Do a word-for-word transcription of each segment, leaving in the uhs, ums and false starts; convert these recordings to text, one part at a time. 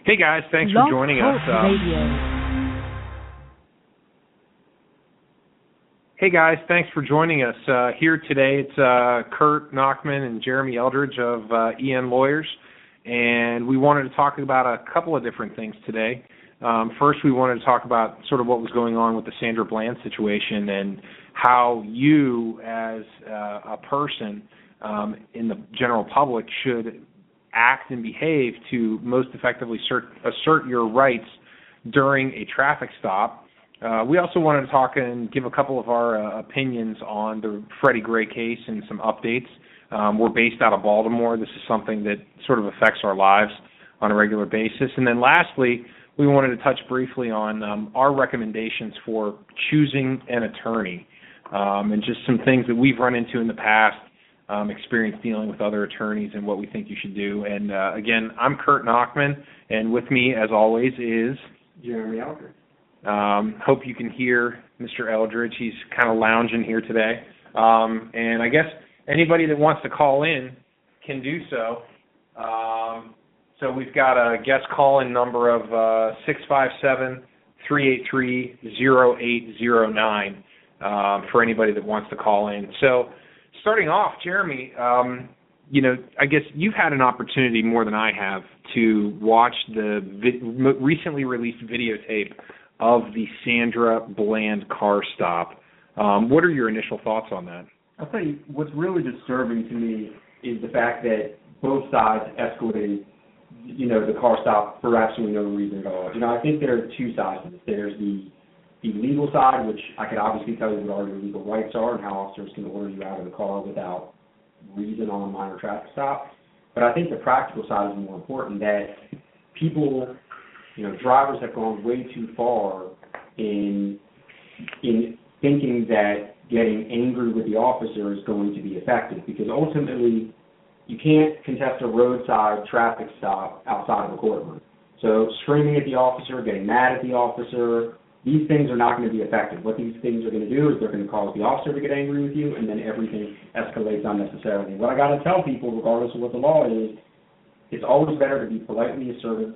Hey guys, thanks for Blog joining Talk us. Um, Radio. hey guys, thanks for joining us. Uh, here today, it's uh, Kurt Nachman and Jeremy Eldridge of uh, E N Lawyers, and we wanted to talk about a couple of different things today. Um, first, we wanted to talk about sort of what was going on with the Sandra Bland situation and how you, as uh, a person um, in the general public, should act and behave to most effectively assert, assert your rights during a traffic stop. Uh, we also wanted to talk and give a couple of our uh, opinions on the Freddie Gray case and some updates. Um, we're based out of Baltimore. This is something that sort of affects our lives on a regular basis. And then lastly, we wanted to touch briefly on um, our recommendations for choosing an attorney um, and just some things that we've run into in the past, um, experience dealing with other attorneys and what we think you should do. And uh, again, I'm Kurt Nachman, and with me, as always, is Jeremy Eldridge. Um, hope you can hear Mister Eldridge. He's kind of lounging here today. Um, and I guess anybody that wants to call in can do so. Um, so we've got a guest call-in number of uh, six five seven, three eight three, zero eight zero nine um, for anybody that wants to call in. So starting off, Jeremy, um, you know, I guess you've had an opportunity more than I have to watch the vi- recently released videotape of the Sandra Bland car stop. Um, what are your initial thoughts on that? I'll tell you, what's really disturbing to me is the fact that both sides escalated, you know, the car stop for absolutely no reason at all. You know, I think there are two sides to this. There's the, the legal side, which I could obviously tell you what all your legal rights are and how officers can order you out of the car without reason on a minor traffic stop. But I think the practical side is more important, that people, you know, drivers have gone way too far in in thinking that getting angry with the officer is going to be effective, because ultimately you can't contest a roadside traffic stop outside of a courtroom. So screaming at the officer, getting mad at the officer, these things are not going to be effective. What these things are going to do is they're going to cause the officer to get angry with you, and then everything escalates unnecessarily. What I got to tell people, regardless of what the law is, it's always better to be politely assertive.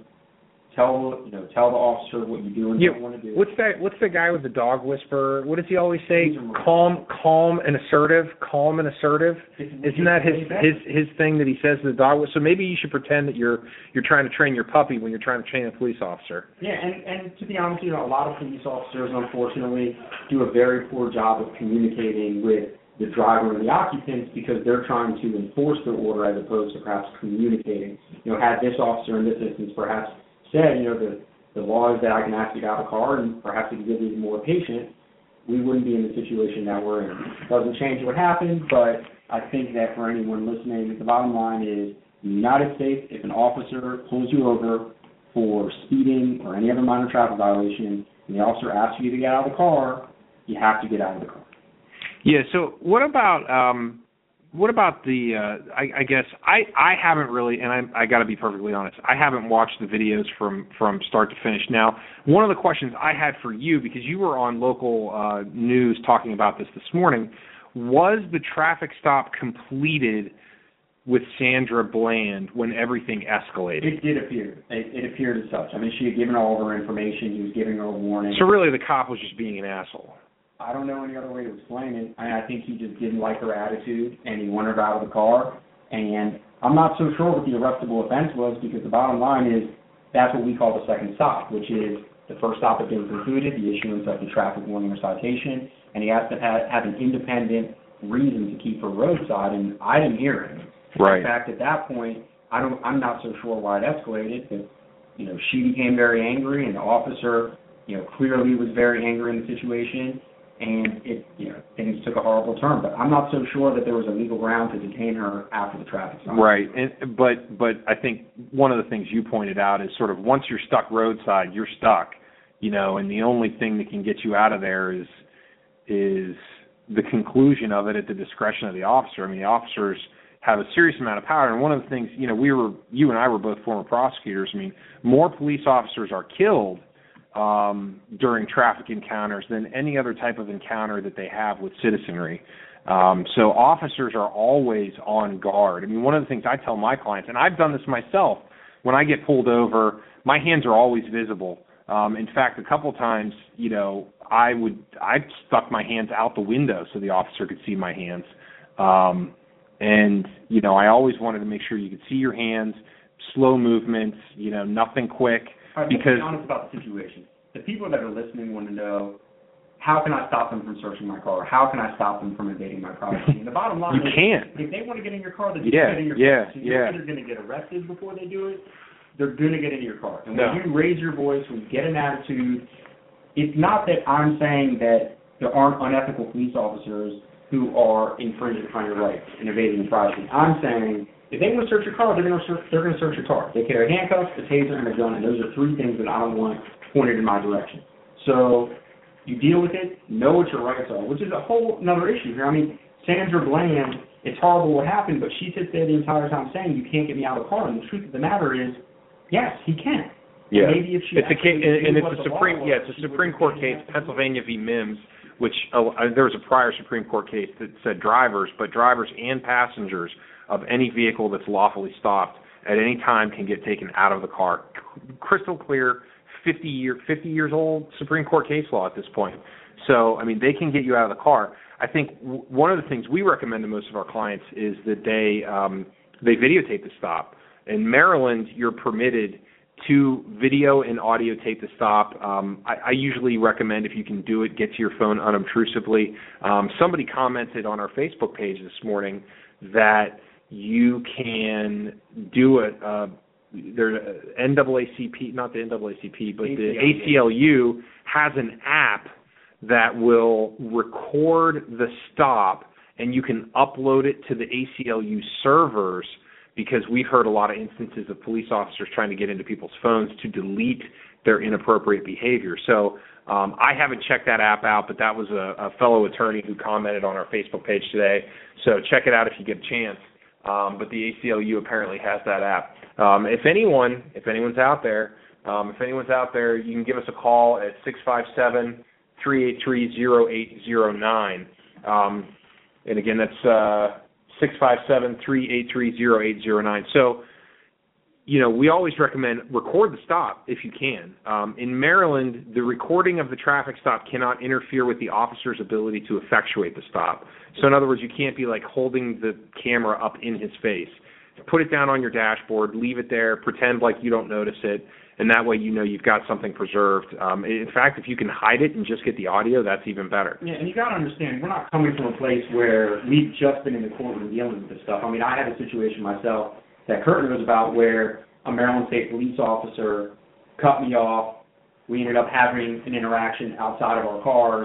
Tell you know, tell the officer what you do and yeah, don't want to do. What's that? What's the guy with the dog whisperer? What does he always say? Calm, calm and assertive. Calm and assertive. Isn't that his his his thing that he says to the dog? So maybe you should pretend that you're you're trying to train your puppy when you're trying to train a police officer. Yeah, and and to be honest, you know, a lot of police officers, unfortunately, do a very poor job of communicating with the driver and the occupants, because they're trying to enforce their order as opposed to perhaps communicating. You know, had this officer in this instance perhaps said, you know, the, the law is that I can ask you to get out of the car, and perhaps if you get me more patient, we wouldn't be in the situation that we're in. Doesn't change what happened, but I think that for anyone listening, the bottom line is, in the United States, if an officer pulls you over for speeding or any other minor traffic violation, and the officer asks you to get out of the car, you have to get out of the car. Yeah, so what about um, what about the, uh, I, I guess, I, I haven't really, and I, I got to be perfectly honest, I haven't watched the videos from, from start to finish. Now, one of the questions I had for you, because you were on local uh, news talking about this this morning, was the traffic stop completed with Sandra Bland when everything escalated? It did appear. It, it appeared as such. I mean, she had given all of her information. He was giving her a warning. So really the cop was just being an asshole. I don't know any other way to explain it. I, I think he just didn't like her attitude, and he wanted her out of the car. And I'm not so sure what the arrestable offense was, because the bottom line is that's what we call the second stop, which is the first stop had been concluded, the issuance of the traffic warning or citation, and he has to have, have an independent reason to keep her roadside, and I didn't hear him. Right. In fact, at that point, I don't, I'm not so sure why it escalated, but, you know, she became very angry, and the officer, you know, clearly was very angry in the situation. And it, you know, things took a horrible turn. But I'm not so sure that there was a legal ground to detain her after the traffic stop. Right, and, but but I think one of the things you pointed out is sort of once you're stuck roadside, you're stuck, you know, and the only thing that can get you out of there is is the conclusion of it at the discretion of the officer. I mean, the officers have a serious amount of power, and one of the things, you know, we were, you and I were both former prosecutors. I mean, more police officers are killed Um, during traffic encounters than any other type of encounter that they have with citizenry. Um, so officers are always on guard. I mean, one of the things I tell my clients, and I've done this myself, when I get pulled over, my hands are always visible. Um, in fact, a couple times, you know, I would I stuck my hands out the window so the officer could see my hands. Um, and you know, I always wanted to make sure you could see your hands, slow movements, you know, nothing quick. All right, because let's be honest about the situation. The people that are listening want to know, how can I stop them from searching my car? How can I stop them from invading my privacy? And the bottom line you is, can't. if they want to get in your car, they're just Yeah, get in your yeah, car. So yeah. you're either going to get arrested before they do it, they're going to get into your car. And No. when you raise your voice, when you get an attitude, it's not that I'm saying that there aren't unethical police officers who are infringing upon your rights and invading your privacy. I'm saying if they want to search your car, they're going to search, they're going to search your car. They carry handcuffs, a taser, and a gun, and those are three things that I don't want pointed in my direction. So you deal with it, know what your rights are, which is a whole another issue here. I mean, Sandra Bland, it's horrible what happened, but she sits there the entire time saying you can't get me out of the car. And the truth of the matter is, yes, he can. Yeah, Maybe if she it's a case, and, and it's what a the Supreme, law yeah, was, it's a she Supreme would Court be case, able to- Pennsylvania v. Mims, which uh, there was a prior Supreme Court case that said drivers, but drivers and passengers of any vehicle that's lawfully stopped at any time can get taken out of the car. Crystal clear, fifty year, fifty years old Supreme Court case law at this point. So, I mean, they can get you out of the car. I think w- one of the things we recommend to most of our clients is that they um, they videotape the stop. In Maryland, you're permitted to video and audio tape the stop. Um, I, I usually recommend, if you can do it, get to your phone unobtrusively. Um, somebody commented on our Facebook page this morning that you can do it. Uh, there's N double A C P, not the N double A C P, but the A C L U has an app that will record the stop, and you can upload it to the A C L U servers, because we've heard a lot of instances of police officers trying to get into people's phones to delete their inappropriate behavior. So um, I haven't checked that app out, but that was a, a fellow attorney who commented on our Facebook page today. So check it out if you get a chance. Um, but the A C L U apparently has that app. Um, if anyone, if anyone's out there, um, if anyone's out there, you can give us a call at six five seven, three eight three, zero eight zero nine. Um, and again, that's uh, six five seven, three eight three, zero eight zero nine. So, you know, we always recommend record the stop if you can. Um, in Maryland, the recording of the traffic stop cannot interfere with the officer's ability to effectuate the stop. So, in other words, you can't be like holding the camera up in his face. Put it down on your dashboard, leave it there, pretend like you don't notice it, and that way you know you've got something preserved. Um, in fact, if you can hide it and just get the audio, that's even better. Yeah, and you got to understand, we're not coming from a place where we've just been in the courtroom dealing with this stuff. I mean, I had a situation myself that Kurt knows about where a Maryland State police officer cut me off. We ended up having an interaction outside of our cars,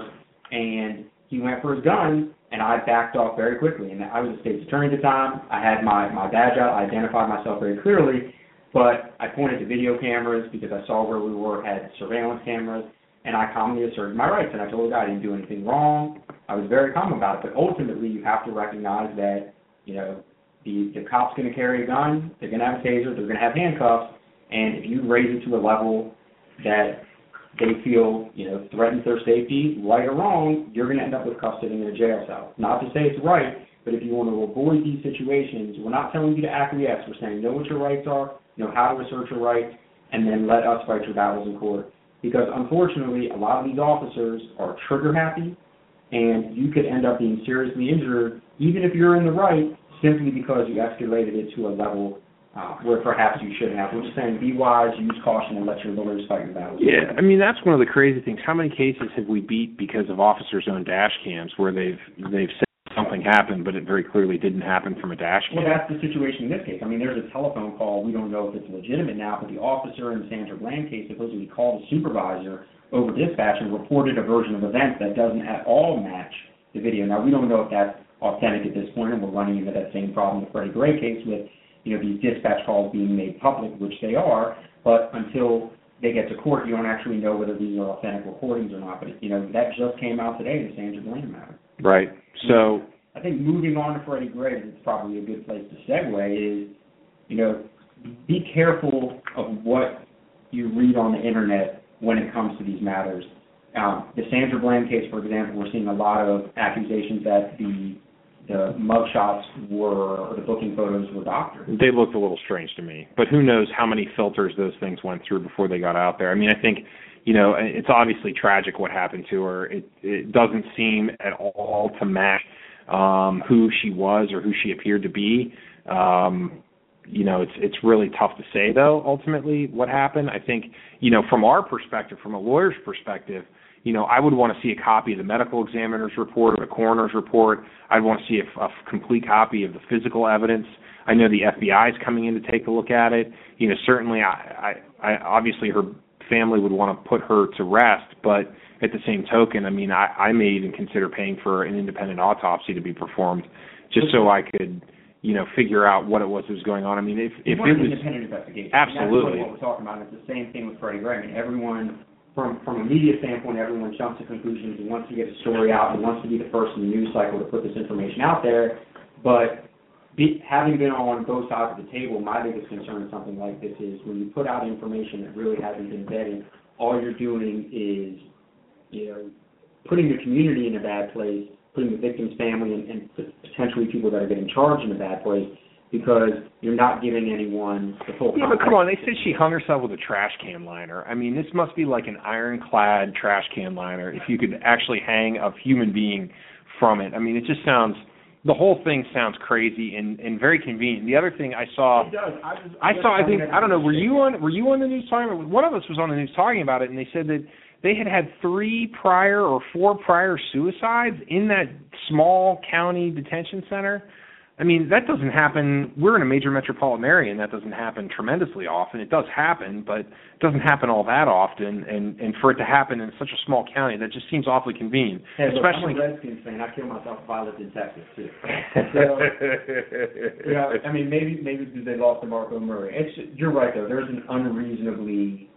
and he went for his gun, and I backed off very quickly. And I was a state's attorney at the time. I had my, my badge out. I identified myself very clearly. But I pointed to video cameras because I saw where we were, had surveillance cameras, and I calmly asserted my rights. And I told the guy I didn't do anything wrong. I was very calm about it. But ultimately, you have to recognize that, you know, the, the cop's going to carry a gun, they're going to have a taser, they're going to have handcuffs, and if you raise it to a level that they feel, you know, threatens their safety, right or wrong, you're going to end up with cuffs sitting in a jail cell. Not to say it's right, but if you want to avoid these situations, we're not telling you to acquiesce. We're saying know what your rights are, know how to assert your rights, and then let us fight your battles in court. Because unfortunately, a lot of these officers are trigger happy, and you could end up being seriously injured, even if you're in the right, simply because you escalated it to a level uh, where perhaps you shouldn't have. We're just saying be wise, use caution, and let your lawyers fight your battles. Yeah, I mean, that's one of the crazy things. How many cases have we beat because of officers' own dash cams where they've they've said something happened, but it very clearly didn't happen from a dash cam? Well, that's the situation in this case. I mean, there's a telephone call. We don't know if it's legitimate now, but the officer in the Sandra Bland case supposedly called a supervisor over dispatch and reported a version of events that doesn't at all match the video. Now, we don't know if that's authentic at this point, and we're running into that same problem with Freddie Gray case with, you know, these dispatch calls being made public, which they are, but until they get to court, you don't actually know whether these are authentic recordings or not. But, you know, that just came out today in the Sandra Bland matter. Right. So I think moving on to Freddie Gray, it's probably a good place to segue, is, you know, be careful of what you read on the internet when it comes to these matters. Um, the Sandra Bland case, for example, we're seeing a lot of accusations that the the mugshots were, or the booking photos were doctored. They looked a little strange to me, but who knows how many filters those things went through before they got out there. I mean, I think, you know, it's obviously tragic what happened to her. It, it doesn't seem at all to match um, who she was or who she appeared to be. Um, you know, it's it's really tough to say, though, ultimately, what happened. I think, you know, from our perspective, from a lawyer's perspective, you know, I would want to see a copy of the medical examiner's report or the coroner's report. I'd want to see a, a complete copy of the physical evidence. I know the F B I is coming in to take a look at it. You know, certainly, I, I, I obviously her family would want to put her to rest, but at the same token, I mean, I, I may even consider paying for an independent autopsy to be performed, just so I could, you know, figure out what it was that was going on. I mean, if, if it was an independent investigation, absolutely, that's what we're talking about. It's the same thing with Freddie Gray. I mean, everyone. From from a media standpoint, everyone jumps to conclusions and wants to get a story out and wants to be the first in the news cycle to put this information out there. But be, having been on both sides of the table, my biggest concern in something like this is when you put out information that really hasn't been vetted, all you're doing is, you know, putting the community in a bad place, putting the victim's family and, and potentially people that are getting charged in a bad place, because you're not giving anyone the full. Yeah, but come on, they said she hung herself with a trash can liner. I mean, this must be like an ironclad trash can liner if you could actually hang a human being from it. I mean, it just sounds, the whole thing sounds crazy and, and very convenient. The other thing I saw, it does. I, was, I saw, I think, I don't know, were you on, were you on the news talking about, one of us was on the news talking about it, and they said that they had had three prior or four prior suicides in that small county detention center. I mean, that doesn't happen. We're in a major metropolitan area, and that doesn't happen tremendously often. It does happen, but it doesn't happen all that often. And, and for it to happen in such a small county, that just seems awfully convenient. Hey, look, especially, I'm a Redskins fan. I kill myself if I lived in Texas, too. So, yeah, I mean, maybe maybe because they lost to Marco Murray. It's, you're right, though. There's an unreasonably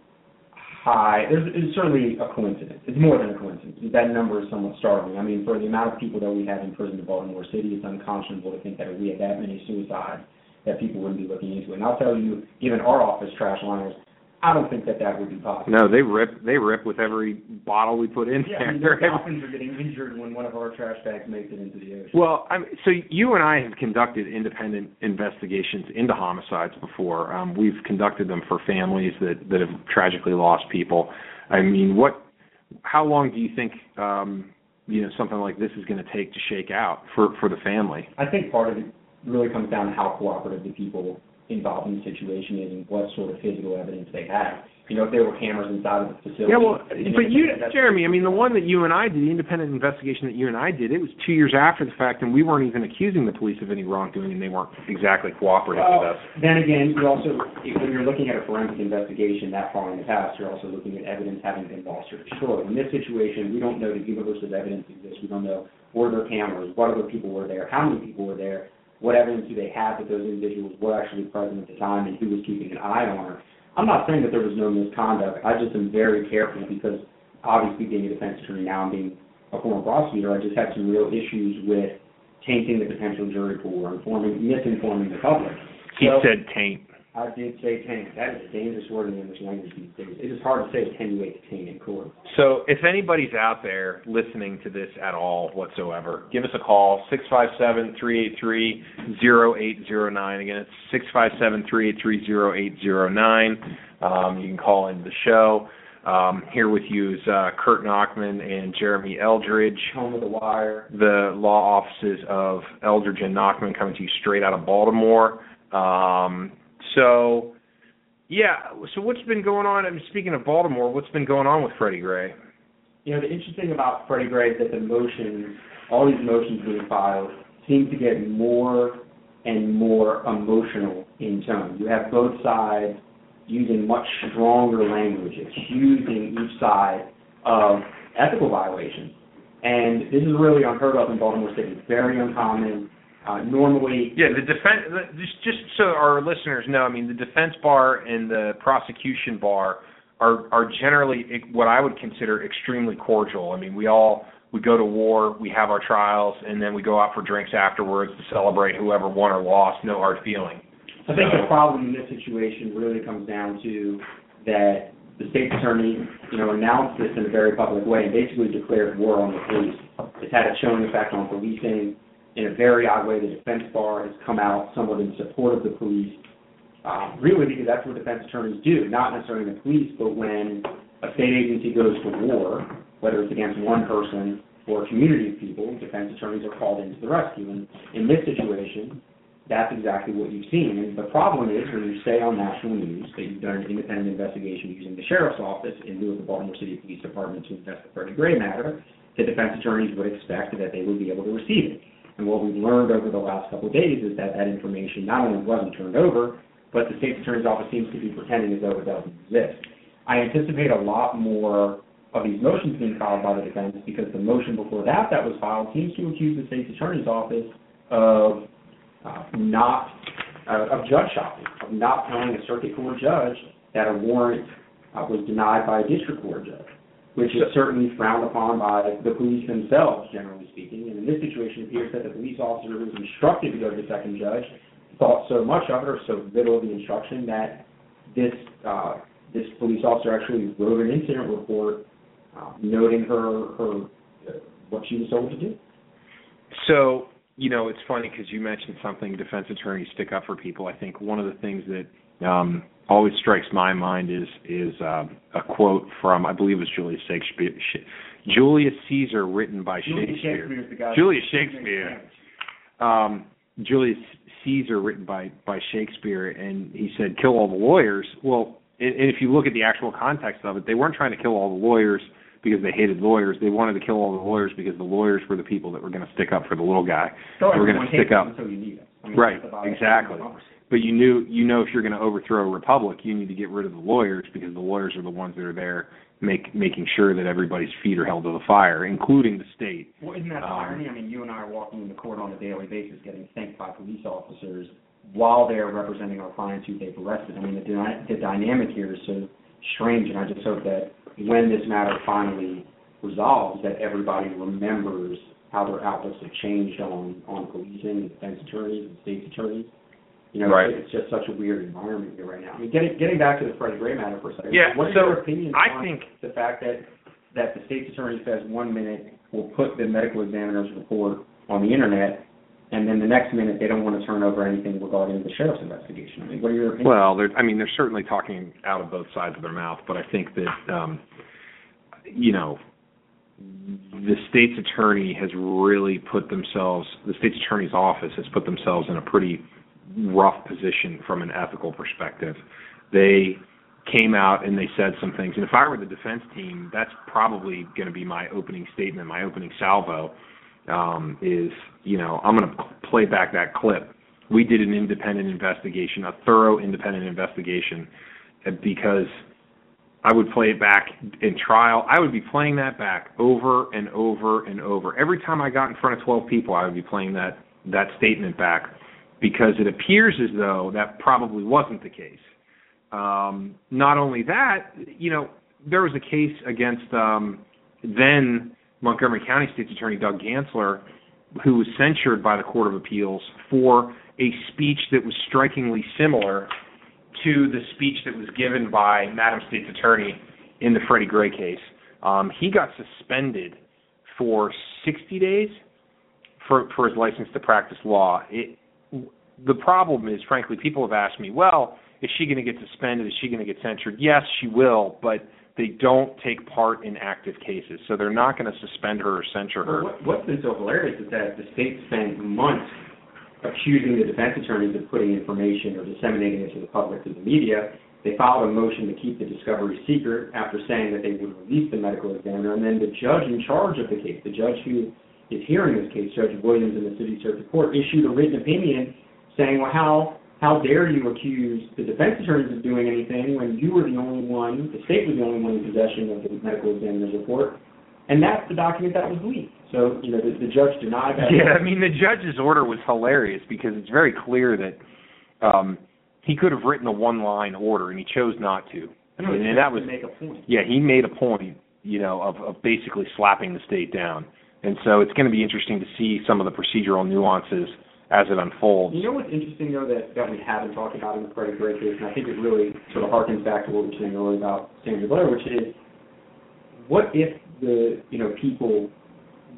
high, there's, it's certainly a coincidence. It's more than a coincidence. That number is somewhat startling. I mean, for the amount of people that we have in prison in Baltimore City, it's unconscionable to think that if we had that many suicides, that people wouldn't be looking into it. And I'll tell you, given our office trash liners, I don't think that that would be possible. No, they rip. They rip with every bottle we put in yeah, there. I mean, the dolphins are getting injured when one of our trash bags makes it into the ocean. Well, I'm, so you and I have conducted independent investigations into homicides before. Um, we've conducted them for families that, that have tragically lost people. I mean, what? How long do you think um, you know something like this is going to take to shake out for for the family? I think part of it really comes down to how cooperative the people involved in the situation is and what sort of physical evidence they have. You know, if there were cameras inside of the facility. Yeah, well, but you, Jeremy, I mean, the one that you and I did, the independent investigation that you and I did, it was two years after the fact, and we weren't even accusing the police of any wrongdoing, and they weren't exactly cooperative well, with us. Then again, you also, when you're looking at a forensic investigation that far in the past, you're also looking at evidence having been lost or destroyed. In this situation, we don't know the universe of evidence exists. We don't know were there cameras, what other people were there, how many people were there, what evidence do they have that those individuals were actually present at the time and who was keeping an eye on her. I'm not saying that there was no misconduct. I just am very careful because obviously being a defense attorney now and being a former prosecutor, I just had some real issues with tainting the potential jury pool or informing, misinforming the public. He so, said taint. I did say taint. That is a dangerous word in the English language these days. It is hard to say attenuate to taint in court. So if anybody's out there listening to this at all whatsoever, give us a call, six five seven, three eight three, zero eight zero nine. Again, it's six five seven, three eight three, zero eight zero nine. Um, you can call into the show. Um, here with you is uh, Kurt Nachman and Jeremy Eldridge. Home of the Wire. The law offices of Eldridge and Nachman coming to you straight out of Baltimore. Um, so, yeah, so what's been going on? I mean, speaking of Baltimore, what's been going on with Freddie Gray? You know, the interesting thing about Freddie Gray is that the motions, all these motions being filed, seem to get more and more emotional in tone. You have both sides using much stronger language, accusing each side of ethical violations. And this is really unheard of in Baltimore City. Very uncommon. Uh, normally, yeah. The defense. Just, just so our listeners know, I mean, the defense bar and the prosecution bar are are generally what I would consider extremely cordial. I mean, we all we go to war, we have our trials, and then we go out for drinks afterwards to celebrate whoever won or lost. No hard feeling. I think so, the problem in this situation really comes down to that the state's attorney, you know, announced this in a very public way and basically declared war on the police. It's had a chilling effect on policing. in a very odd way, the defense bar has come out somewhat in support of the police, uh, really because that's what defense attorneys do, not necessarily the police, but when a state agency goes to war, whether it's against one person or a community of people, defense attorneys are called into the rescue. And in this situation, that's exactly what you've seen. And the problem is when you say on national news that you've done an independent investigation using the sheriff's office in lieu of the Baltimore City Police Department to invest the Freddie Gray matter, the defense attorneys would expect that they would be able to receive it. And what we've learned over the last couple of days is that that information not only wasn't turned over, but the state's attorney's office seems to be pretending as though it doesn't exist. I anticipate a lot more of these motions being filed by the defense because the motion before that that was filed seems to accuse the state's attorney's office of uh, not, uh, of judge shopping, of not telling a circuit court judge that a warrant uh, was denied by a district court judge, which is certainly frowned upon by the police themselves, generally speaking. And in this situation, it appears that the police officer who was instructed to go to the second judge thought so much of it or so little of the instruction that this uh, this police officer actually wrote an incident report uh, noting her, her uh, what she was told to do. So, you know, it's funny because you mentioned something, defense attorneys stick up for people. I think one of the things that um, always strikes my mind is is uh, a quote from, I believe it was Julius Shakespeare, Julius Caesar, written by Julius Shakespeare. The guy Julius Shakespeare. Um, Julius Caesar, written by, by Shakespeare, and he said, kill all the lawyers. Well, and if you look at the actual context of it, they weren't trying to kill all the lawyers because they hated lawyers. They wanted to kill all the lawyers because the lawyers were the people that were going to stick up for the little guy. So they were going to stick up. Until you need it. I mean, right, exactly. But you knew, you know, if you're going to overthrow a republic, you need to get rid of the lawyers because the lawyers are the ones that are there make, making sure that everybody's feet are held to the fire, including the state. Well, isn't that um, irony? I mean, you and I are walking into court on a daily basis getting thanked by police officers while they're representing our clients who they've arrested. I mean, the, the dynamic here is so strange, and I just hope that when this matter finally resolves, that everybody remembers how their outlooks have changed on, on policing and defense attorneys and state's attorneys. You know, right. It's just such a weird environment here right now. I mean, getting getting back to the Freddie Gray matter for a second. Yeah, what is so your opinion I on think the fact that that the state's attorney says one minute will put the medical examiner's report on the internet, and then the next minute they don't want to turn over anything regarding the sheriff's investigation? I mean, what are your opinions? Well, they're, I mean, they're certainly talking out of both sides of their mouth, but I think that, um, you know, the state's attorney has really put themselves, the state's attorney's office has put themselves in a pretty rough position from an ethical perspective. They came out and they said some things, and if I were the defense team, that's probably going to be my opening statement, my opening salvo, um, is, you know, I'm going to play back that clip. We did an independent investigation, a thorough independent investigation, because I would play it back in trial. I would be playing that back over and over and over. Every time I got in front of twelve people, I would be playing that, that statement back, because it appears as though that probably wasn't the case. Um, not only that, you know, there was a case against um, then Montgomery County State's Attorney Doug Gansler, who was censured by the Court of Appeals for a speech that was strikingly similar to the speech that was given by Madam State's Attorney in the Freddie Gray case. Um, he got suspended for sixty days for, for his license to practice law. It, the problem is, frankly, people have asked me, well, is she going to get suspended? Is she going to get censured? Yes, she will, but they don't take part in active cases, so they're not going to suspend her or censure her. Well, what, what's been so hilarious is that the state spent months accusing the defense attorneys of putting information or disseminating it to the public, to the media. They filed a motion to keep the discovery secret after saying that they would release the medical examiner, and then the judge in charge of the case, the judge who is hearing this case, Judge Williams in the City Circuit Court, issued a written opinion saying, well, how how dare you accuse the defense attorneys of doing anything when you were the only one, the state was the only one in possession of the medical examiner's report, and that's the document that was leaked. So, you know, the, the judge denied that. Yeah, I mean, the judge's order was hilarious because it's very clear that um, he could have written a one-line order, and he chose not to. I know, and, and that was make a point. Yeah, he made a point, you know, of, of basically slapping the state down. And so it's going to be interesting to see some of the procedural nuances as it unfolds. You know what's interesting, though, that, that we haven't talked about in the Freddie Gray case, and I think it really sort of harkens back to what we were saying earlier about Sandra Blair, which is, what if the, you know, people,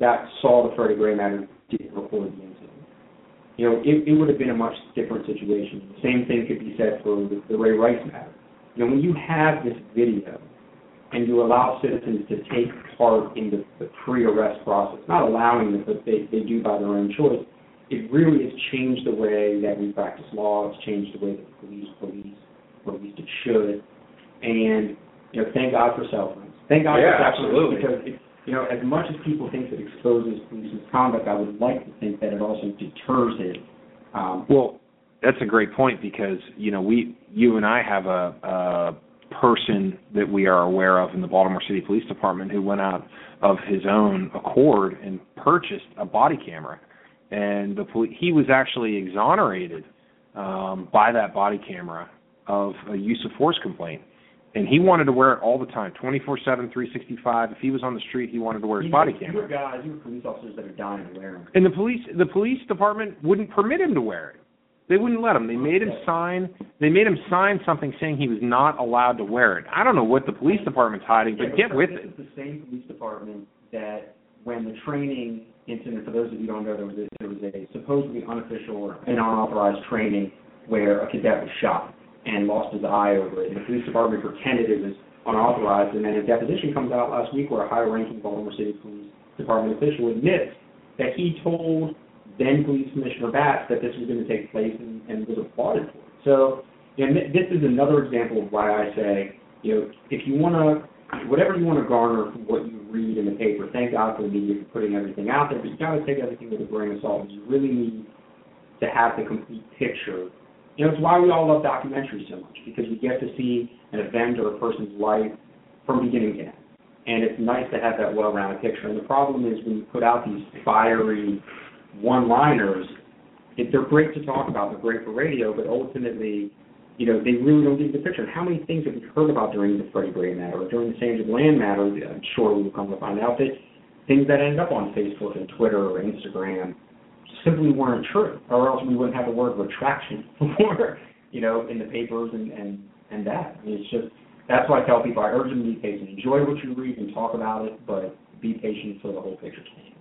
that saw the Freddie Gray matter didn't report the incident. You know, it, it would have been a much different situation. The same thing could be said for the, the Ray Rice matter. You know, when you have this video and you allow citizens to take part in the, the pre-arrest process, not allowing them, but they, they do by their own choice, it really has changed the way that we practice law. It's changed the way that the police police, or at least it should. And, you know, thank God for cell phones. Thank God yeah, for cell absolutely. phones. Because, it, you know, as much as people think that exposes police misconduct, I would like to think that it also deters it. Um, well, that's a great point because, you know, we, you and I have a, a person that we are aware of in the Baltimore City Police Department who went out of his own accord and purchased a body camera. And the poli- he was actually exonerated um, by that body camera of a use of force complaint. And he wanted to wear it all the time, twenty-four seven, three sixty-five. If he was on the street, he wanted to wear his you body know, camera. You were guys, you were police officers that are dying to wear them. And the police, the police department wouldn't permit him to wear it. They wouldn't let him. They made him sign. They made him sign something saying he was not allowed to wear it. I don't know what the police department's hiding, but yeah, get with this it. This is the same police department that when the training incident, for those of you who don't know, there was a, there was a supposedly unofficial or unauthorized training where a cadet was shot and lost his eye over it. And the police department pretended it was unauthorized, and then a deposition comes out last week where a high-ranking Baltimore City Police Department official admits that he told then Police Commissioner Batts that this was going to take place and, and was applauded for it. So, and this is another example of why I say, you know, if you want to, whatever you want to garner from what you read in the paper, thank God for the media for putting everything out there, but you got to take everything with a grain of salt. You really need to have the complete picture. You know, it's why we all love documentaries so much, because we get to see an event or a person's life from beginning to end. And it's nice to have that well-rounded picture. And the problem is when you put out these fiery one-liners, it, they're great to talk about, they're great for radio, but ultimately, you know, they really don't give the picture. And how many things have we heard about during the Freddie Gray matter or during the Sandra Bland matter? I'm sure we will come to find out that things that end up on Facebook and Twitter or Instagram simply weren't true, or else we wouldn't have the word retraction before, you know, in the papers and, and, and that. I mean, it's just, that's why I tell people, I urge them to be patient. Enjoy what you read and talk about it, but be patient until the whole picture's painted.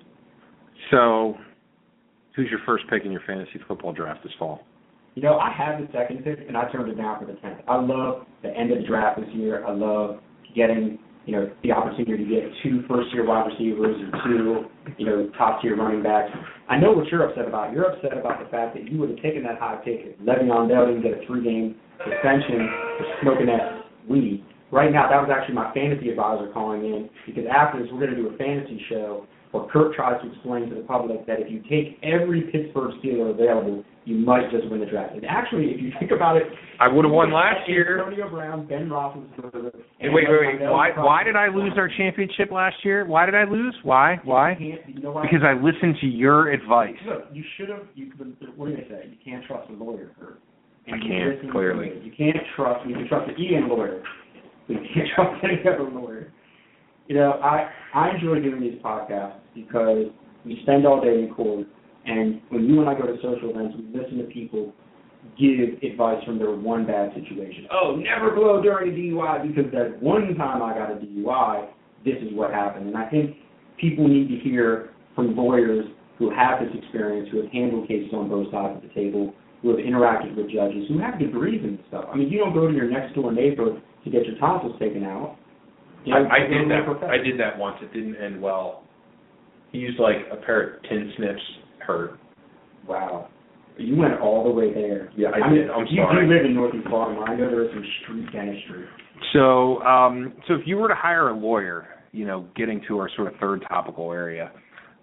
So, who's your first pick in your fantasy football draft this fall? You know, I had the second pick, and I turned it down for the tenth. I love the end of the draft this year. I love getting, you know, the opportunity to get two first-year wide receivers and two, you know, top-tier running backs. I know what you're upset about. You're upset about the fact that you would have taken that high pick. Le'Veon Bell didn't get a three-game suspension for smoking that weed. Right now, that was actually my fantasy advisor calling in, because after this, we're going to do a fantasy show where Kurt tries to explain to the public that if you take every Pittsburgh Steeler available, you might just win the draft. And actually, if you think about it, I would have won last year. Antonio Brown, Ben Roethlisberger. Hey, wait, wait, wait. Why, why did I lose our championship last year? Why did I lose? Why? Why? You you know why? Because I listened to your advice. Look, you should have. You, what do they say? You can't trust a lawyer, Kurt. I can't, clearly. You can't trust. You can trust the Ian lawyer, but you can't trust any other lawyer. You know, I I enjoy doing these podcasts because we spend all day in court, and when you and I go to social events, we listen to people give advice from their one bad situation. Oh, never blow during a D U I because that one time I got a D U I, this is what happened. And I think people need to hear from lawyers who have this experience, who have handled cases on both sides of the table, who have interacted with judges, who have degrees in this stuff. I mean, you don't go to your next door neighbor to get your tonsils taken out. You know, I, I did that. I did that once. It didn't end well. He used like a pair of tin snips. Hurt. Wow. You went all the way there. Yeah, I, I did. mean, I'm you sorry. You live in Northeast Baltimore. I know there is some street dentistry. So, um, so if you were to hire a lawyer, you know, getting to our sort of third topical area,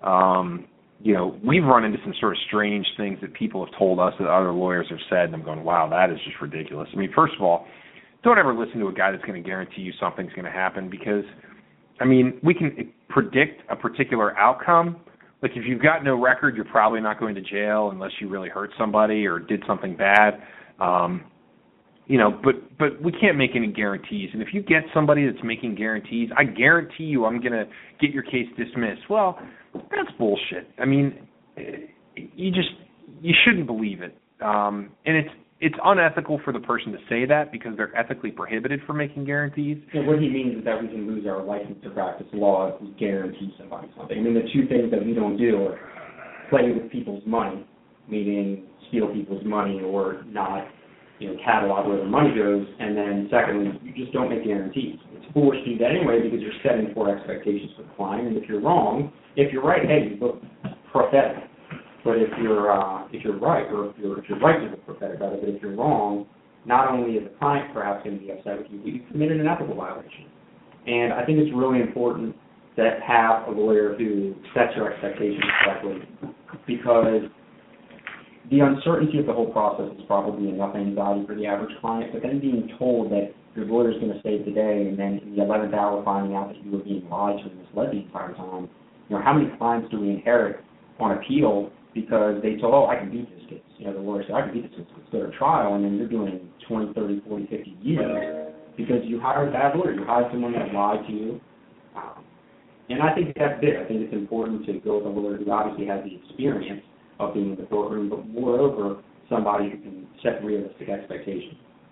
um, you know, we've run into some sort of strange things that people have told us that other lawyers have said, and I'm going, wow, that is just ridiculous. I mean, first of all, don't ever listen to a guy that's going to guarantee you something's going to happen because, I mean, we can predict a particular outcome. Like if you've got no record, you're probably not going to jail unless you really hurt somebody or did something bad. Um, you know, but but we can't make any guarantees. And if you get somebody that's making guarantees, I guarantee you I'm going to get your case dismissed. Well, that's bullshit. I mean, you just you shouldn't believe it. Um, and it's it's unethical for the person to say that because they're ethically prohibited from making guarantees. And what he means is that we can lose our license to practice law if we guarantee somebody something. I mean, the two things that we don't do are play with people's money, meaning steal people's money or not, you know, catalog where the money goes, and then secondly, you just don't make guarantees. It's foolish to do that anyway because you're setting poor expectations for the client, and if you're wrong, if you're right, hey, you look prophetic. But if you're uh, if you're right, or if you're if you're right to look prophetic about it, but if you're wrong, not only is the client perhaps going to be upset with you, but you've committed an ethical violation. And I think it's really important to have a lawyer who sets your expectations correctly, because the uncertainty of the whole process is probably enough anxiety for the average client, but then being told that your lawyer is going to save the day, and then in the eleventh hour finding out that you were being lied to and misled the entire time, you know, how many clients do we inherit on appeal because they told, oh, I can beat this case. You know, the lawyer said, I can beat this case. Let's go to trial, and then you're doing twenty, thirty, forty, fifty years because you hired a bad lawyer. You hired someone that lied to you. Um, and I think that's big. I think it's important to go with a lawyer who obviously has the experience of being in the courtroom, but moreover, somebody who can set realistic expectations.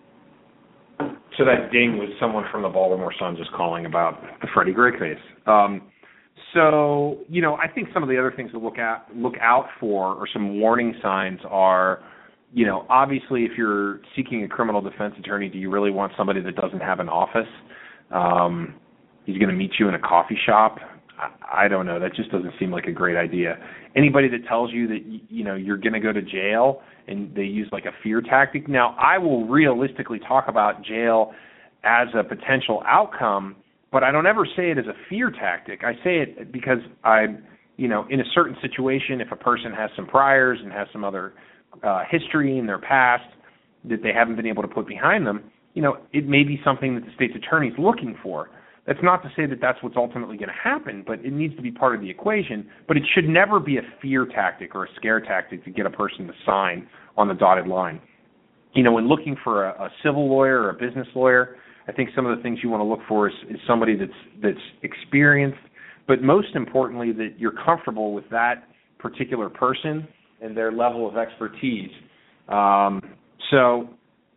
So that ding was someone from the Baltimore Sun just calling about the Freddie Gray case. Um, so, you know, I think some of the other things to look at, look out for, or some warning signs are, you know, obviously if you're seeking a criminal defense attorney, do you really want somebody that doesn't have an office? Um, he's going to meet you in a coffee shop. I, I don't know. That just doesn't seem like a great idea. Anybody that tells you that, you know, you're going to go to jail and they use like a fear tactic. Now, I will realistically talk about jail as a potential outcome, but I don't ever say it as a fear tactic. I say it because I'm, you know, in a certain situation, if a person has some priors and has some other uh, history in their past that they haven't been able to put behind them, you know, it may be something that the state's attorney is looking for. That's not to say that that's what's ultimately going to happen, but it needs to be part of the equation. But it should never be a fear tactic or a scare tactic to get a person to sign on the dotted line. You know, when looking for a, a civil lawyer or a business lawyer, I think some of the things you want to look for is, is somebody that's that's experienced, but most importantly, that you're comfortable with that particular person and their level of expertise. Um, so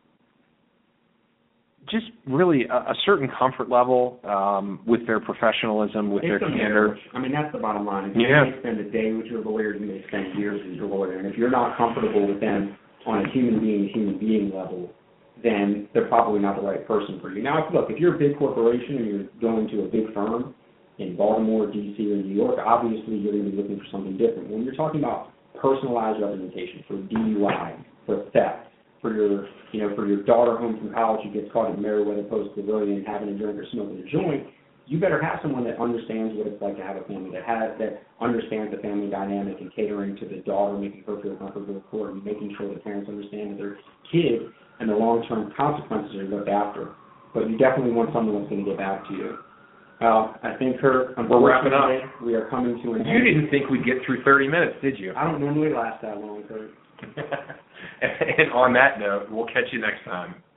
just really a, a certain comfort level um, with their professionalism, with it's their candor. I mean, that's the bottom line. If yeah. you may spend a day with your lawyer, you may spend years with your lawyer, and if you're not comfortable with them on a human being, human being level, then they're probably not the right person for you. Now, if, look, if you're a big corporation and you're going to a big firm in Baltimore, D C, or New York, obviously you're going to be looking for something different. When you're talking about personalized representation for D U I, for theft, for your, you know, for your daughter home from college who gets caught at Meriwether Post Pavilion having a drink or smoking a joint, you better have someone that understands what it's like to have a family, that has that understands the family dynamic and catering to the daughter, making her feel comfortable with court, and making sure the parents understand that their kid and the long-term consequences are looked after. But you definitely want someone that's going to get back to you. Well, I think, Kurt, we're wrapping up. We are coming to an You end. Didn't think we'd get through thirty minutes, did you? I don't normally last that long, Kurt. And on that note, we'll catch you next time.